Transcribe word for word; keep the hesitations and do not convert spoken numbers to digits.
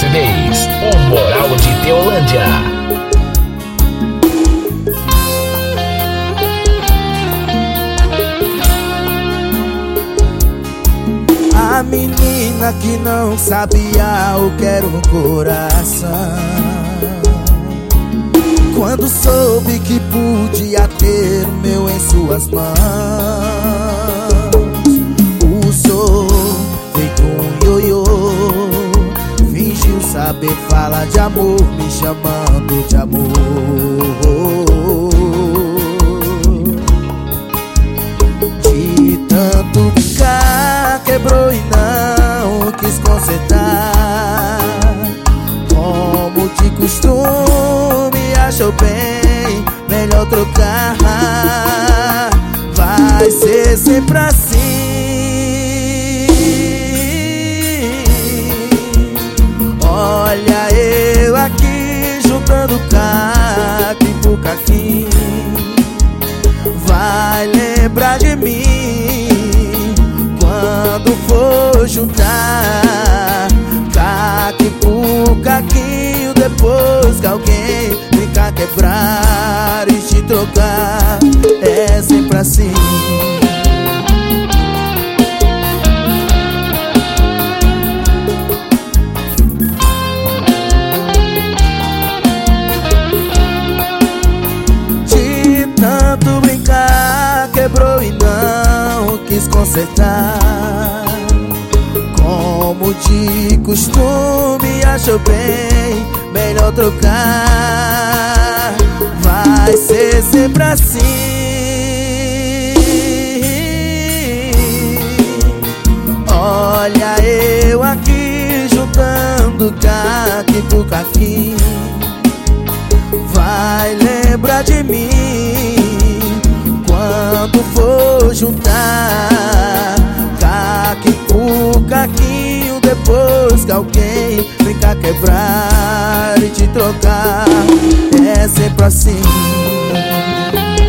Acidez, o Moral de Teolândia. A menina que não sabia o que era um coração, quando soube que podia ter o meu em suas mãos, usou feito um ioiô, fingiu saber falar de amor, me chamando de amor. De tanto brincar, quebrou e não quis consertar. Como de costume, achou bem melhor trocar. Vai ser sempre assim. Olha eu aqui juntando caco e bucaquim. Vai lembrar de mim quando for juntar caco e bucaquinho, depois que alguém brincar, quebrar e te trocar. É sempre assim. De tanto brincar, quebrou e não quis consertar. Como de costume, achou bem melhor trocar. Vai ser sempre assim. Olha eu aqui juntando caco e bucaquim. Vai lembrar de mim quando for juntar caco e bucaquinho, depois que alguém brincar, quebrar e te trocar. É sempre assim.